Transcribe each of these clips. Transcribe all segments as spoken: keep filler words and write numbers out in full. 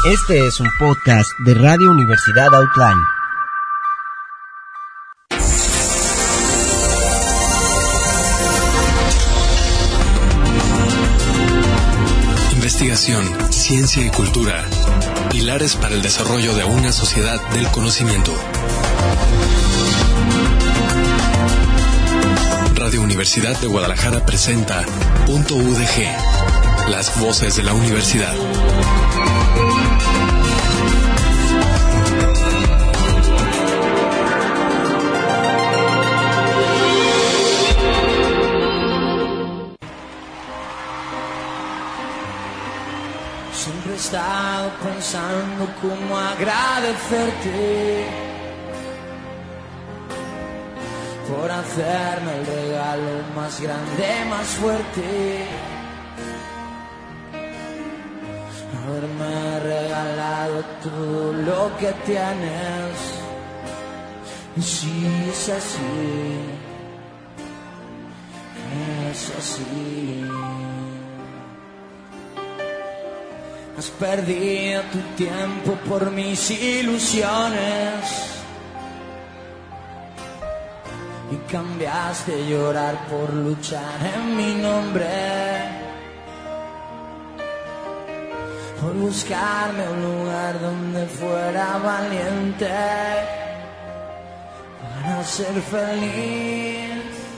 Este es un podcast de Radio Universidad Outline. Investigación, ciencia y cultura. Pilares para el desarrollo de una sociedad del conocimiento. Radio Universidad de Guadalajara presenta Punto U D G, las voces de la universidad. Siempre he estado pensando cómo agradecerte por hacerme el regalo más grande, más fuerte, haberme regalado todo lo que tienes. Y si es así, es así. Has perdido tu tiempo por mis ilusiones y cambiaste llorar por luchar en mi nombre, por buscarme un lugar donde fuera valiente para ser feliz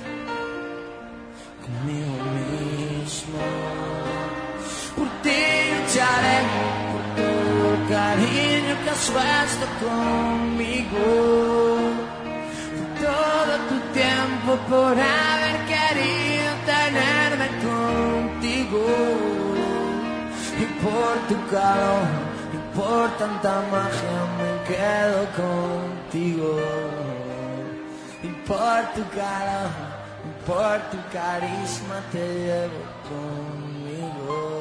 conmigo mismo. Por ti lucharé, por todo el cariño que has puesto conmigo, por todo tu tiempo, por haber querido tenerme contigo, y por tu calor, y por tanta magia me quedo contigo, y por tu calor, y por tu carisma te llevo conmigo.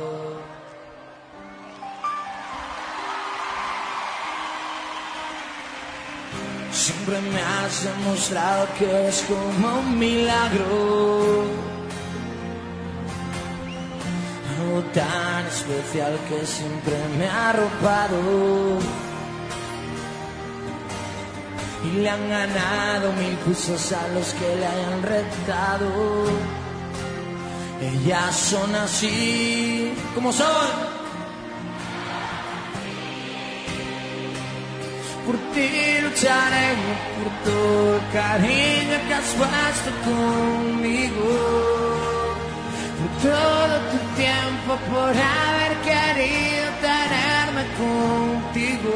Siempre me has demostrado que es como un milagro, algo tan especial que siempre me ha arropado, y le han ganado mil pisos a los que le hayan retado. Ellas son así como son. Por ti lucharé, por todo el cariño que has puesto conmigo, por todo tu tiempo, por haber querido tenerme contigo.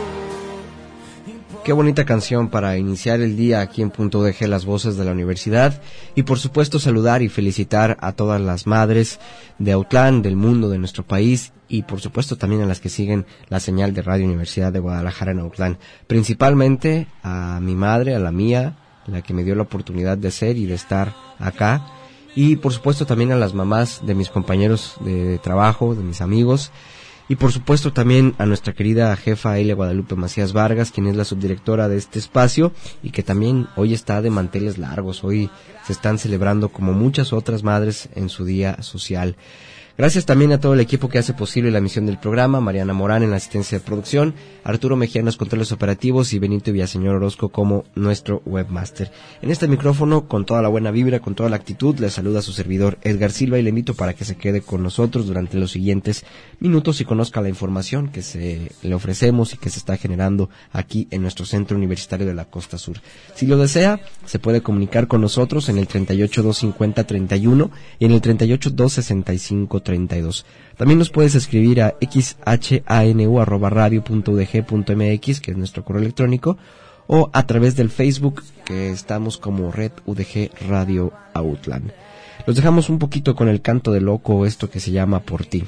Qué bonita canción para iniciar el día aquí en Punto U D G, las voces de la universidad. Y por supuesto saludar y felicitar a todas las madres de Autlán, del mundo, de nuestro país, y por supuesto también a las que siguen la señal de Radio Universidad de Guadalajara en Autlán. Principalmente a mi madre, a la mía, la que me dio la oportunidad de ser y de estar acá. Y por supuesto también a las mamás de mis compañeros de trabajo, de mis amigos. Y por supuesto también a nuestra querida jefa Elia Guadalupe Macías Vargas, quien es la subdirectora de este espacio y que también hoy está de manteles largos. Hoy se están celebrando como muchas otras madres en su día social. Gracias también a todo el equipo que hace posible la emisión del programa, Mariana Morán en la asistencia de producción, Arturo Mejía en los controles operativos y Benito Villaseñor Orozco como nuestro webmaster. En este micrófono, con toda la buena vibra, con toda la actitud, le saluda a su servidor Edgar Silva y le invito para que se quede con nosotros durante los siguientes minutos y conozca la información que se le ofrecemos y que se está generando aquí en nuestro Centro Universitario de la Costa Sur. Si lo desea, se puede comunicar con nosotros en el treinta y ocho, doscientos cincuenta, treinta y uno y en el treinta y ocho, doscientos sesenta y cinco, treinta y dos. También nos puedes escribir a xhanu arroba radio punto udg punto mx, que es nuestro correo electrónico, o a través del Facebook, que estamos como Red U D G Radio Outland. Los dejamos un poquito con el canto de loco, esto que se llama Por Ti.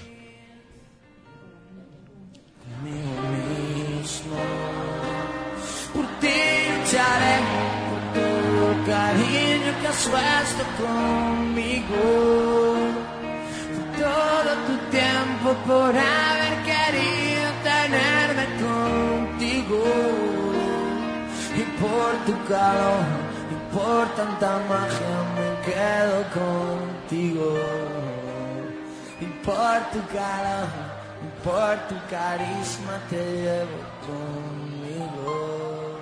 Por ti lucharé, por todo el cariño que has puesto conmigo, todo tu tiempo, por haber querido tenerme contigo, y por tu calor, y por tanta magia me quedo contigo, y por tu calor, y por tu carisma te llevo conmigo.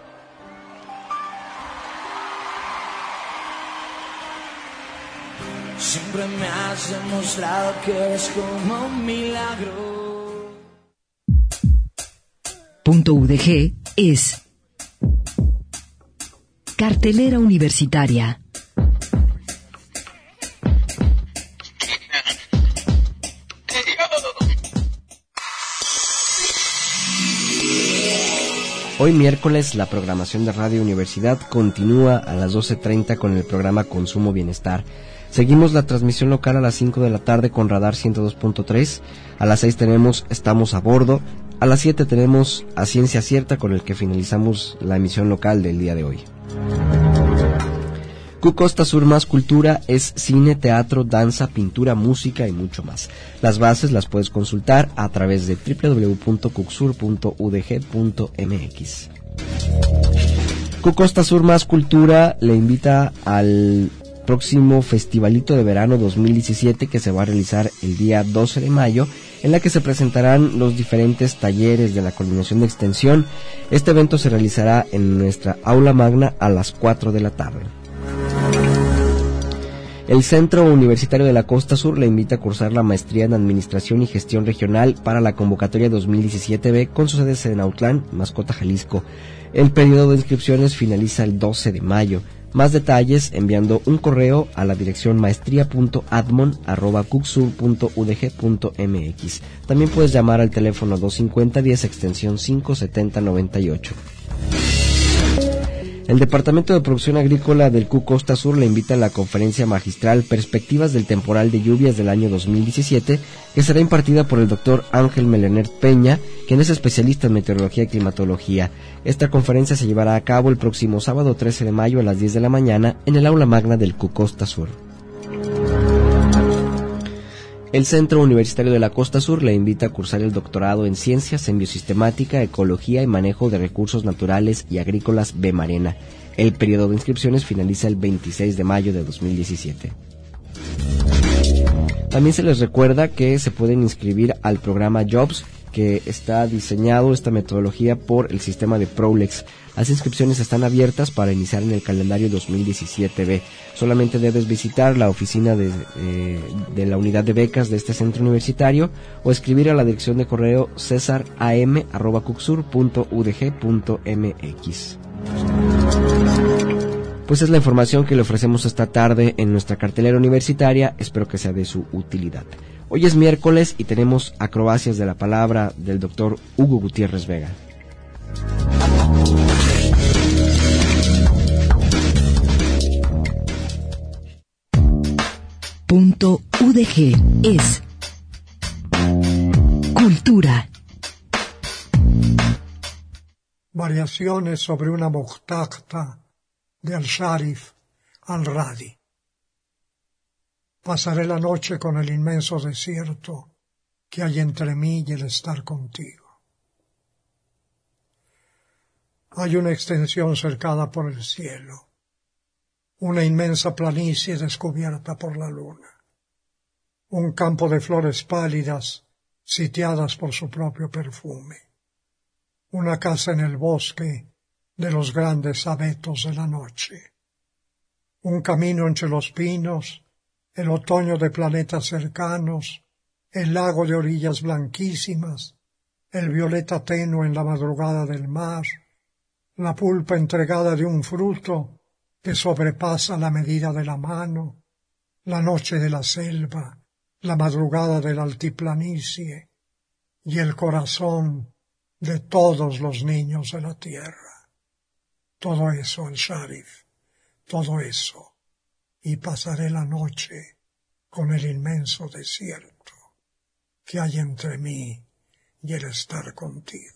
Siempre me has demostrado que eres como un milagro. Punto U D G es Cartelera Universitaria. Hoy miércoles la programación de Radio Universidad continúa a las doce treinta con el programa Consumo Bienestar. Seguimos la transmisión local a las cinco de la tarde con Radar ciento dos punto tres. A las seis tenemos Estamos a Bordo. A las siete tenemos A Ciencia Cierta, con el que finalizamos la emisión local del día de hoy. Q Costa Sur Más Cultura es cine, teatro, danza, pintura, música y mucho más. Las bases las puedes consultar a través de doble u doble u doble u punto cucsur punto u d g punto m x. Q Costa Sur Más Cultura le invita al próximo Festivalito de Verano dos mil diecisiete, que se va a realizar el día doce de mayo, en la que se presentarán los diferentes talleres de la Coordinación de Extensión. Este evento se realizará en nuestra aula magna a las cuatro de la tarde. El Centro Universitario de la Costa Sur le invita a cursar la maestría en Administración y Gestión Regional para la convocatoria dos mil diecisiete B, con su sede en Autlán, Mascota, Jalisco. El periodo de inscripciones finaliza el doce de mayo. Más detalles enviando un correo a la dirección maestría punto admon arroba cucsur punto u d g punto m x. También puedes llamar al teléfono dos cincuenta diez extensión cinco setenta noventa y ocho. El Departamento de Producción Agrícola del Q Costa Sur le invita a la conferencia magistral Perspectivas del Temporal de Lluvias del año dos mil diecisiete, que será impartida por el doctor Ángel Melener Peña, quien es especialista en meteorología y climatología. Esta conferencia se llevará a cabo el próximo sábado trece de mayo a las diez de la mañana en el aula magna del Q Costa Sur. El Centro Universitario de la Costa Sur le invita a cursar el doctorado en Ciencias en Biosistemática, Ecología y Manejo de Recursos Naturales y Agrícolas B. Marena. El periodo de inscripciones finaliza el veintiséis de mayo de dos mil diecisiete. También se les recuerda que se pueden inscribir al programa Jobs, que está diseñado esta metodología por el sistema de Prolex. Las inscripciones están abiertas para iniciar en el calendario dos mil diecisiete B. Solamente debes visitar la oficina de, eh, de la unidad de becas de este centro universitario o escribir a la dirección de correo cesaram arroba cucsur punto u d g punto m x. Pues es la información que le ofrecemos esta tarde en nuestra cartelera universitaria. Espero que sea de su utilidad. Hoy es miércoles y tenemos acrobacias de la palabra del doctor Hugo Gutiérrez Vega. Punto U D G es cultura. Variaciones sobre una mohtaqta de Al-Sharif al-Radi. Pasaré la noche con el inmenso desierto que hay entre mí y el estar contigo. Hay una extensión cercada por el cielo, una inmensa planicie descubierta por la luna, un campo de flores pálidas sitiadas por su propio perfume, una casa en el bosque de los grandes abetos de la noche, un camino entre los pinos, el otoño de planetas cercanos, el lago de orillas blanquísimas, el violeta tenue en la madrugada del mar, la pulpa entregada de un fruto que sobrepasa la medida de la mano, la noche de la selva, la madrugada de la altiplanicie y el corazón de todos los niños de la tierra. Todo eso, Al-Sharif, todo eso, y pasaré la noche con el inmenso desierto que hay entre mí y el estar contigo.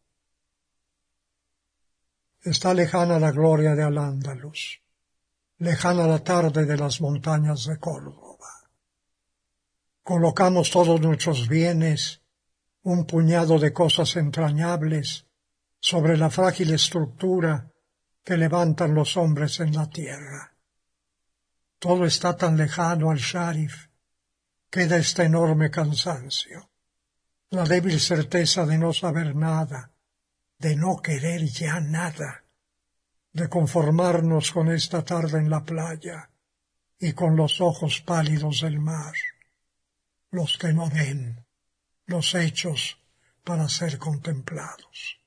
Está lejana la gloria de Al-Ándalus, lejana la tarde de las montañas de Córdoba. Colocamos todos nuestros bienes, un puñado de cosas entrañables, sobre la frágil estructura que levantan los hombres en la tierra. Todo está tan lejano, Al-Sharif, queda este enorme cansancio. la débil certeza de no saber nada, de no querer ya nada, de conformarnos con esta tarde en la playa y con los ojos pálidos del mar, los que no ven, los hechos para ser contemplados.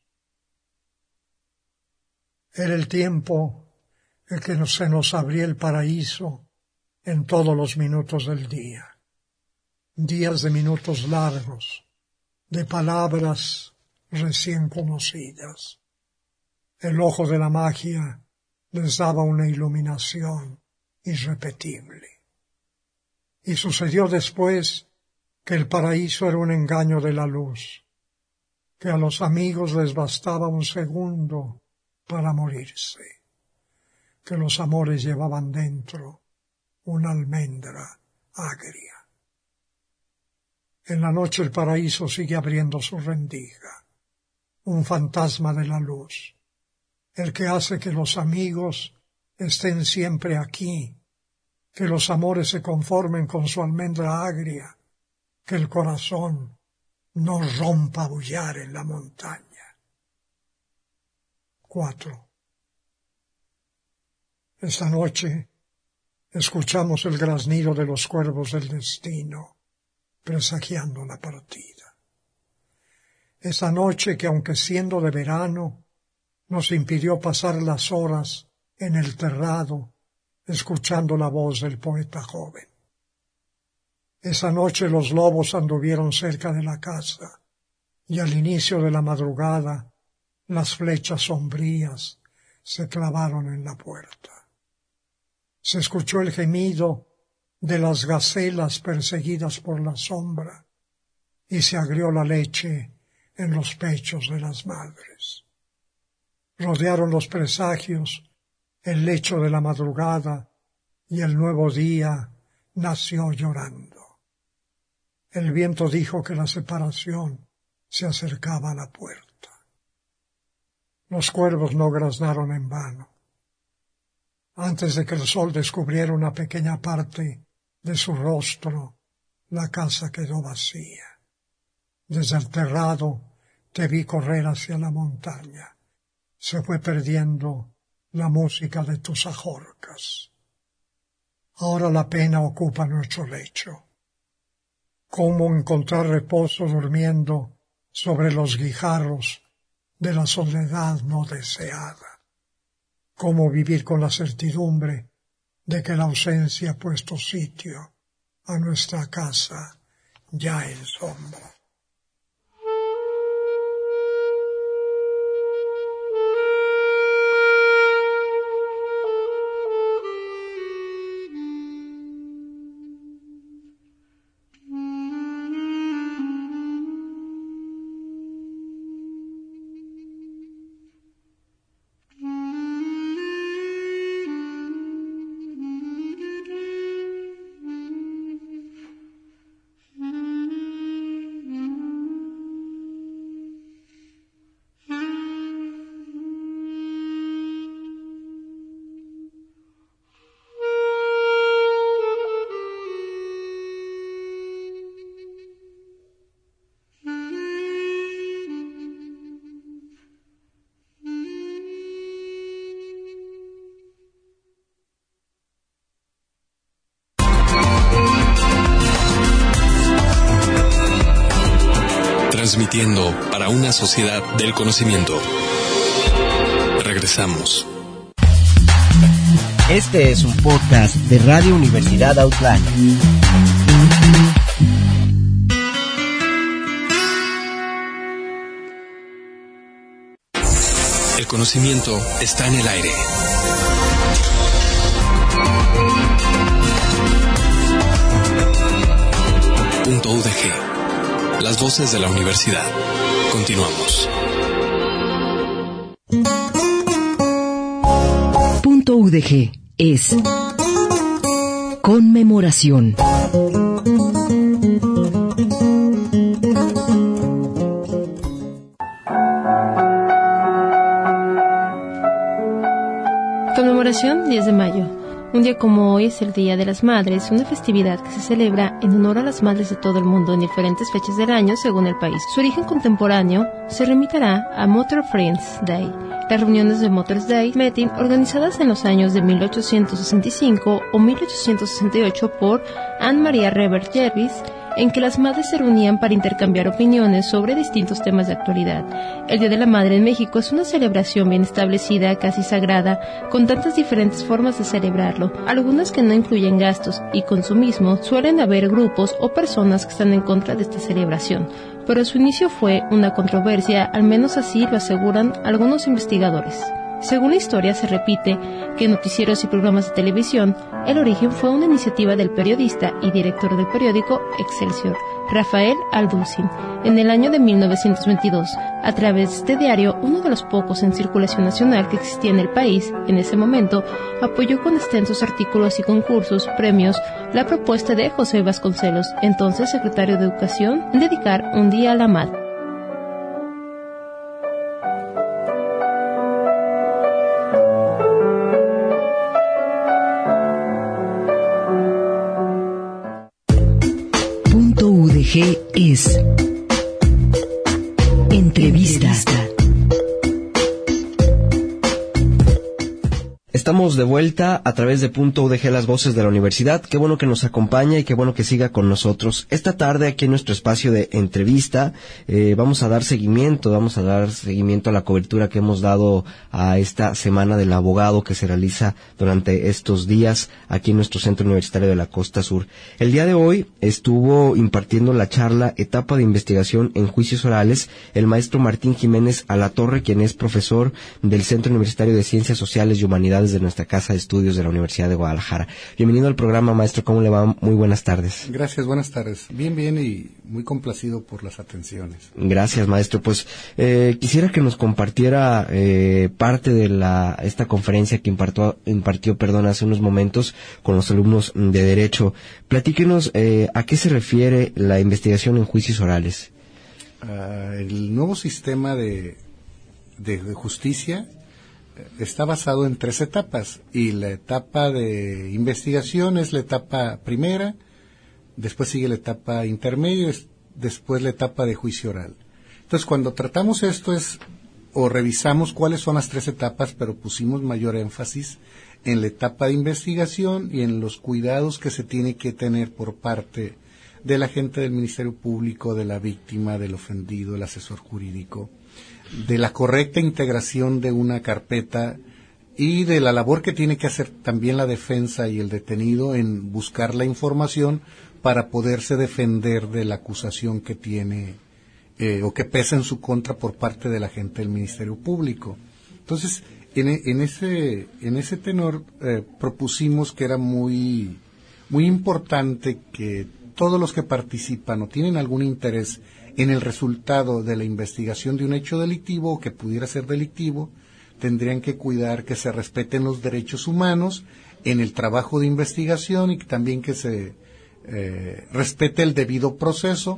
Era el tiempo en que se nos abría el paraíso en todos los minutos del día, días de minutos largos, de palabras recién conocidas. El ojo de la magia les daba una iluminación irrepetible. Y sucedió después que el paraíso era un engaño de la luz, que a los amigos les bastaba un segundo para morirse, que los amores llevaban dentro una almendra agria. En la noche el paraíso sigue abriendo su rendija, un fantasma de la luz, el que hace que los amigos estén siempre aquí, que los amores se conformen con su almendra agria, que el corazón no rompa a bullar en la montaña. Cuatro. Esta noche escuchamos el graznido de los cuervos del destino, presagiando la partida. Esta noche que, aunque siendo de verano, nos impidió pasar las horas en el terrado, escuchando la voz del poeta joven. Esa noche los lobos anduvieron cerca de la casa, y al inicio de la madrugada las flechas sombrías se clavaron en la puerta. Se escuchó el gemido de las gacelas perseguidas por la sombra, y se agrió la leche en los pechos de las madres. Rodearon los presagios el lecho de la madrugada, y el nuevo día nació llorando. El viento dijo que la separación se acercaba a la puerta. Los cuervos no graznaron en vano. Antes de que el sol descubriera una pequeña parte de su rostro, la casa quedó vacía. Desde el terrado te vi correr hacia la montaña. Se fue perdiendo la música de tus ajorcas. Ahora la pena ocupa nuestro lecho. ¿Cómo encontrar reposo durmiendo sobre los guijarros de la soledad no deseada? ¿Cómo vivir con la certidumbre de que la ausencia ha puesto sitio a nuestra casa ya en sombra? Transmitiendo para una sociedad del conocimiento. Regresamos. Este es un podcast de Radio Universidad Autlán. El conocimiento está en el aire. Punto U D G. Las voces de la universidad. Continuamos. Punto U D G es conmemoración. Conmemoración diez de mayo. Un día como hoy es el Día de las Madres, una festividad que se celebra en honor a las madres de todo el mundo en diferentes fechas del año según el país. Su origen contemporáneo se remitirá a Mother Friends Day, las reuniones de Mother's Day Meeting organizadas en los años de mil ochocientos sesenta y cinco o mil ochocientos sesenta y ocho por Anne Maria Revert Jervis, en que las madres se reunían para intercambiar opiniones sobre distintos temas de actualidad. El Día de la Madre en México es una celebración bien establecida, casi sagrada, con tantas diferentes formas de celebrarlo, algunas que no incluyen gastos y consumismo. Suelen haber grupos o personas que están en contra de esta celebración, pero su inicio fue una controversia, al menos así lo aseguran algunos investigadores. Según la historia, se repite que en noticieros y programas de televisión, el origen fue una iniciativa del periodista y director del periódico Excelsior, Rafael Alducin, en el año de mil novecientos veintidós. A través de este diario, uno de los pocos en circulación nacional que existía en el país, en ese momento, apoyó con extensos artículos y concursos, premios, la propuesta de José Vasconcelos, entonces secretario de Educación, en dedicar un día a la madre. U D G es Entrevista. Estamos de vuelta a través de Punto U D G, las voces de la universidad. Qué bueno que nos acompaña y qué bueno que siga con nosotros. Esta tarde, aquí en nuestro espacio de entrevista, eh, vamos a dar seguimiento, vamos a dar seguimiento a la cobertura que hemos dado a esta Semana del Abogado que se realiza durante estos días aquí en nuestro Centro Universitario de la Costa Sur. El día de hoy estuvo impartiendo la charla Etapa de Investigación en Juicios Orales el maestro Martín Jiménez Alatorre, quien es profesor del Centro Universitario de Ciencias Sociales y Humanidades de nuestra Casa de Estudios de la Universidad de Guadalajara. Bienvenido al programa, maestro. ¿Cómo le va? Muy buenas tardes. Gracias, buenas tardes. Bien, bien y muy complacido por las atenciones. Gracias, maestro. Pues eh, quisiera que nos compartiera eh, parte de la esta conferencia que impartió, impartió perdón, hace unos momentos con los alumnos de Derecho. Platíquenos eh, a qué se refiere la investigación en juicios orales. Uh, el nuevo sistema de, de, de justicia está basado en tres etapas y la etapa de investigación es la etapa primera, después sigue la etapa intermedia, después la etapa de juicio oral. Entonces, cuando tratamos esto es o revisamos cuáles son las tres etapas, pero pusimos mayor énfasis en la etapa de investigación y en los cuidados que se tiene que tener por parte del agente del Ministerio Público, de la víctima, del ofendido, el asesor jurídico, de la correcta integración de una carpeta y de la labor que tiene que hacer también la defensa y el detenido en buscar la información para poderse defender de la acusación que tiene eh, o que pesa en su contra por parte del agente del Ministerio Público. Entonces, en, en ese en ese tenor eh, propusimos que era muy muy importante que todos los que participan o tienen algún interés en el resultado de la investigación de un hecho delictivo o que pudiera ser delictivo, tendrían que cuidar que se respeten los derechos humanos en el trabajo de investigación y que también que se eh, respete el debido proceso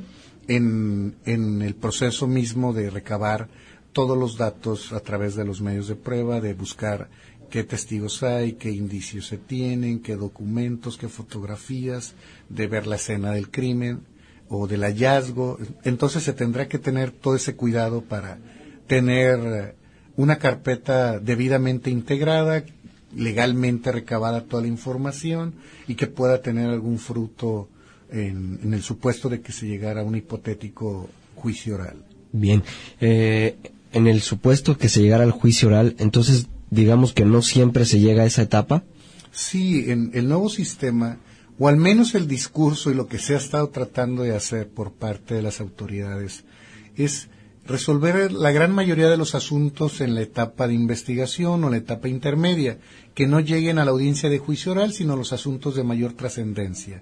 en, en el proceso mismo de recabar todos los datos a través de los medios de prueba, de buscar qué testigos hay, qué indicios se tienen, qué documentos, qué fotografías, de ver la escena del crimen o del hallazgo. Entonces se tendrá que tener todo ese cuidado para tener una carpeta debidamente integrada, legalmente recabada toda la información y que pueda tener algún fruto en, en el supuesto de que se llegara a un hipotético juicio oral. Bien, eh, en el supuesto que se llegara al juicio oral, entonces digamos que no siempre se llega a esa etapa. Sí, en el nuevo sistema, o al menos el discurso y lo que se ha estado tratando de hacer por parte de las autoridades, es resolver la gran mayoría de los asuntos en la etapa de investigación o en la etapa intermedia, que no lleguen a la audiencia de juicio oral, sino los asuntos de mayor trascendencia.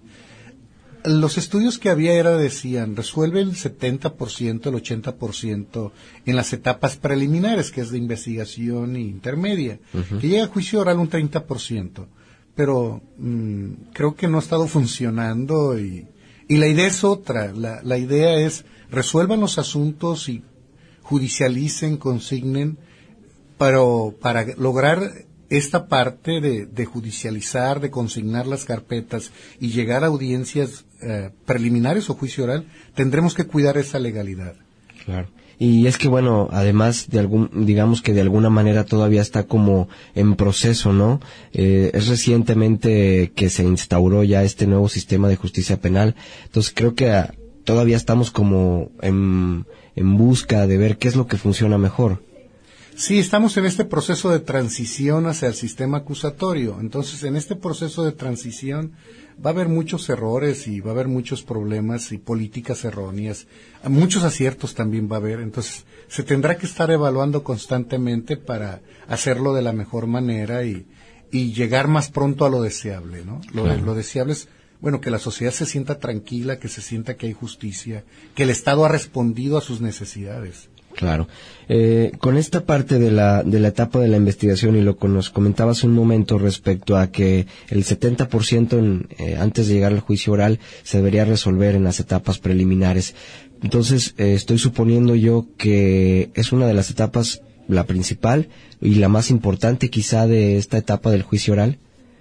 Los estudios que había era, decían, resuelve el setenta por ciento, el ochenta por ciento en las etapas preliminares, que es de investigación e intermedia, uh-huh. que llega a juicio oral un treinta por ciento. Pero mmm, creo que no ha estado funcionando y, y la idea es otra. La, la idea es resuelvan los asuntos y judicialicen, consignen, pero para lograr esta parte de, de judicializar, de consignar las carpetas y llegar a audiencias eh, preliminares o juicio oral, tendremos que cuidar esa legalidad. Claro. Y es que bueno, además de algún, digamos que de alguna manera todavía está como en proceso, ¿no? Eh, es recientemente que se instauró ya este nuevo sistema de justicia penal, entonces creo que a, todavía estamos como en, en busca de ver qué es lo que funciona mejor. Sí, estamos en este proceso de transición hacia el sistema acusatorio. Entonces, en este proceso de transición va a haber muchos errores y va a haber muchos problemas y políticas erróneas. Muchos aciertos también va a haber. Entonces, se tendrá que estar evaluando constantemente para hacerlo de la mejor manera y, y llegar más pronto a lo deseable, ¿no? Lo, claro. lo deseable es, bueno, que la sociedad se sienta tranquila, que se sienta que hay justicia, que el Estado ha respondido a sus necesidades. Claro. Eh, con esta parte de la de la etapa de la investigación y lo que nos comentabas un momento respecto a que el setenta por ciento en, eh, antes de llegar al juicio oral se debería resolver en las etapas preliminares. Entonces, eh, estoy suponiendo yo que es una de las etapas, la principal y la más importante quizá de esta etapa del juicio oral.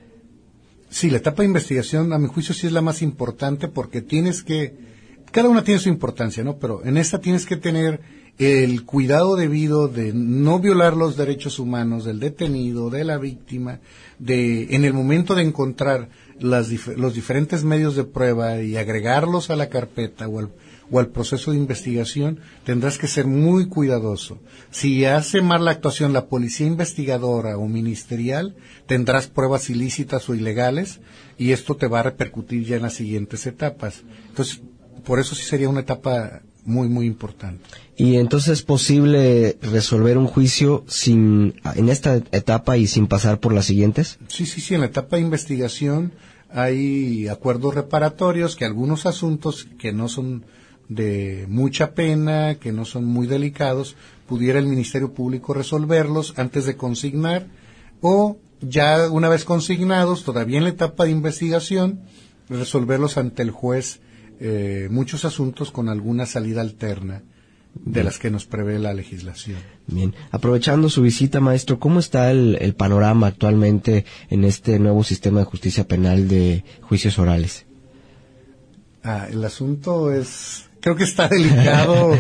Sí, la etapa de investigación, a mi juicio, sí es la más importante porque tienes que, cada una tiene su importancia, ¿no? Pero en esta tienes que tener el cuidado debido de no violar los derechos humanos del detenido, de la víctima, de en el momento de encontrar las dif- los diferentes medios de prueba y agregarlos a la carpeta o al, o al proceso de investigación, tendrás que ser muy cuidadoso. Si hace mal la actuación la policía investigadora o ministerial, tendrás pruebas ilícitas o ilegales y esto te va a repercutir ya en las siguientes etapas. Entonces, por eso sí sería una etapa muy, muy importante. Y entonces es posible resolver un juicio sin, en esta etapa y sin pasar por las siguientes. Sí, sí, sí. En la etapa de investigación hay acuerdos reparatorios que algunos asuntos que no son de mucha pena, que no son muy delicados, pudiera el Ministerio Público resolverlos antes de consignar o ya una vez consignados, todavía en la etapa de investigación, resolverlos ante el juez. Eh, muchos asuntos con alguna salida alterna de Bien. Las que nos prevé la legislación. Bien, aprovechando su visita, maestro, ¿cómo está el, el panorama actualmente en este nuevo sistema de justicia penal de juicios orales? Ah, el asunto es, creo que está delicado.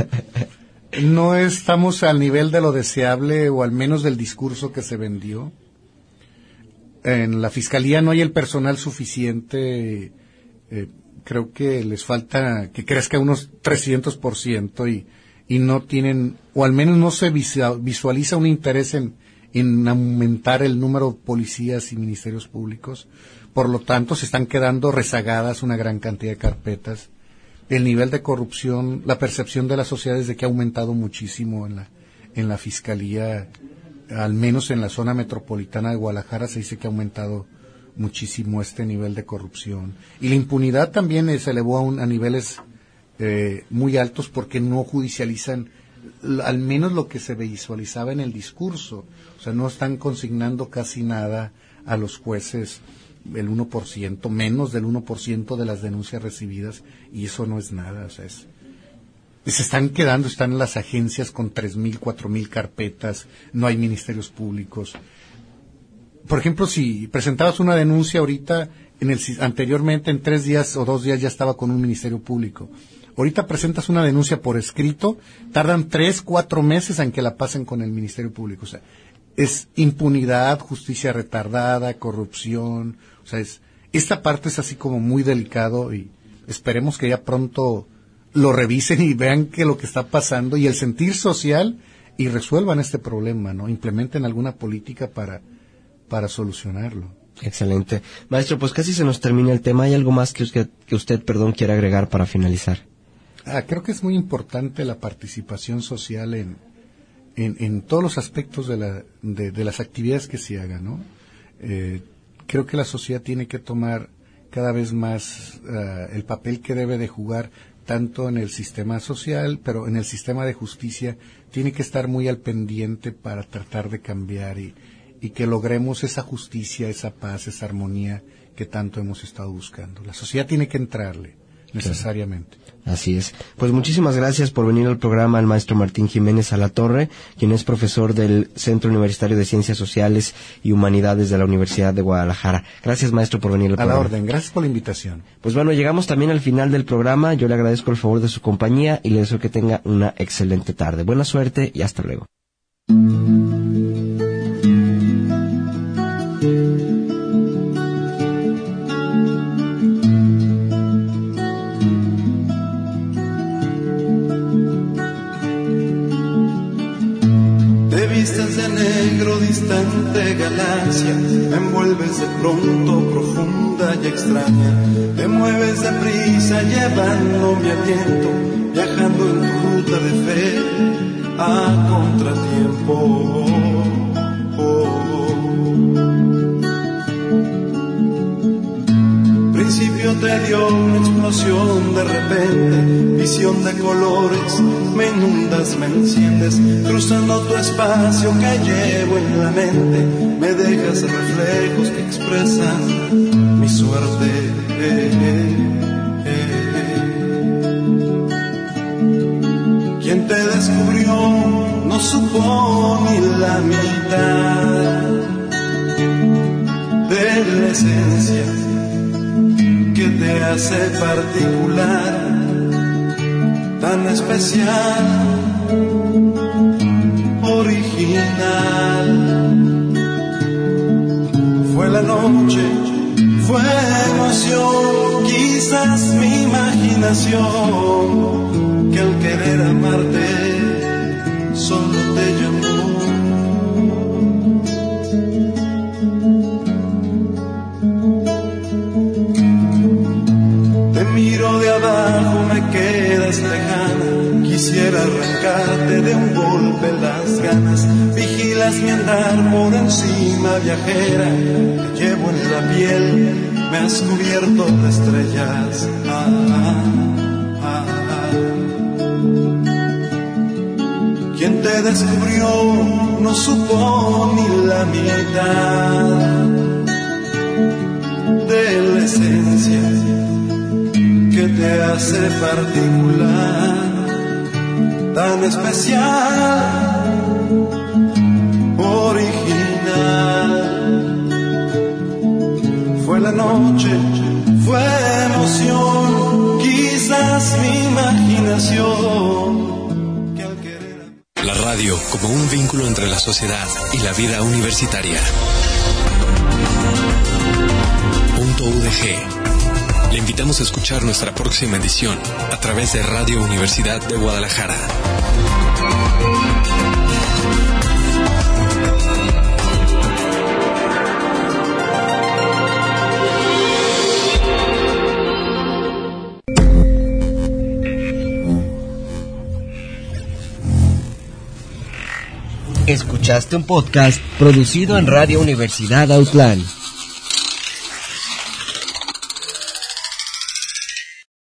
No estamos al nivel de lo deseable o al menos del discurso que se vendió. En la Fiscalía no hay el personal suficiente. Eh, creo que les falta que crezca unos trescientos por ciento y, y no tienen, o al menos no se visualiza un interés en, en aumentar el número de policías y ministerios públicos. Por lo tanto, se están quedando rezagadas una gran cantidad de carpetas. El nivel de corrupción, la percepción de la sociedad es de que ha aumentado muchísimo en la, en la Fiscalía, al menos en la zona metropolitana de Guadalajara se dice que ha aumentado muchísimo este nivel de corrupción. Y la impunidad también eh, se elevó a, un, a niveles eh, muy altos porque no judicializan l- al menos lo que se visualizaba en el discurso. O sea, no están consignando casi nada a los jueces, el uno por ciento, menos del uno por ciento de las denuncias recibidas, y eso no es nada. O sea, es, se están quedando, están en las agencias con tres mil, cuatro mil carpetas, no hay ministerios públicos. Por ejemplo, si presentabas una denuncia ahorita, en el, anteriormente en tres días o dos días ya estaba con un ministerio público. Ahorita presentas una denuncia por escrito, tardan tres, cuatro meses en que la pasen con el ministerio público. O sea, es impunidad, justicia retardada, corrupción. O sea, es, esta parte es así como muy delicado y esperemos que ya pronto lo revisen y vean qué es lo que está pasando y el sentir social y resuelvan este problema, ¿no? Implementen alguna política para para solucionarlo. Excelente. Maestro, pues casi se nos termina el tema. ¿Hay algo más que usted, que usted perdón, quiera agregar para finalizar? Ah, creo que es muy importante la participación social en, en, en todos los aspectos de, la, de, de las actividades que se hagan, ¿no? Eh, creo que la sociedad tiene que tomar cada vez más uh, el papel que debe de jugar tanto en el sistema social, pero en el sistema de justicia tiene que estar muy al pendiente para tratar de cambiar y y que logremos esa justicia, esa paz, esa armonía que tanto hemos estado buscando. La sociedad tiene que entrarle, necesariamente. Así es. Pues muchísimas gracias por venir al programa al maestro Martín Jiménez Alatorre, quien es profesor del Centro Universitario de Ciencias Sociales y Humanidades de la Universidad de Guadalajara. Gracias, maestro, por venir al programa. A la orden, gracias por la invitación. Pues bueno, llegamos también al final del programa. Yo le agradezco el favor de su compañía y le deseo que tenga una excelente tarde. Buena suerte y hasta luego. Vistes de negro, distante galaxia, me envuelves de pronto, profunda y extraña, te mueves deprisa, llevando mi aliento, viajando en tu ruta de fe, a contratiempo. Oh, oh. Principio te dio una explosión de repente, visión de colores, me inundas, me enciendes, cruzando tu espacio que llevo en la mente, me dejas reflejos que expresan mi suerte. Eh, eh, eh. Quien te descubrió no supo ni la mitad de la esencia que te hace particular, tan especial, original. Fue la noche, fue emoción, quizás mi imaginación, que al querer amarte solo te llamó. Miro de abajo, me quedas lejana, quisiera arrancarte de un golpe las ganas, vigilas mi andar por encima viajera, te llevo en la piel, me has cubierto de estrellas. Ah, ah, ah, ah. Quien te descubrió no supo ni la mitad de la esencia que te hace particular, tan especial, original. Fue la noche, fue emoción, quizás mi imaginación, que al querer... La radio como un vínculo entre la sociedad y la vida universitaria. Punto U D G. Le invitamos a escuchar nuestra próxima edición a través de Radio Universidad de Guadalajara. Escuchaste un podcast producido en Radio Universidad Autlán.